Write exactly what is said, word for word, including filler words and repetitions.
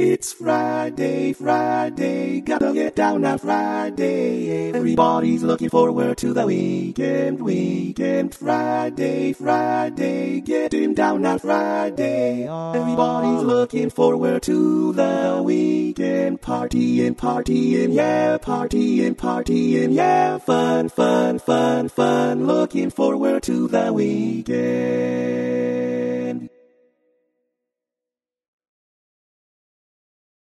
It's Friday, Friday, gotta get down on Friday. Everybody's looking forward to the weekend, weekend. Friday, Friday, getting down on Friday. Everybody's looking forward to the weekend. Partying, partying, yeah, partying, partying, yeah. Fun, fun, fun, fun. Looking forward to the weekend.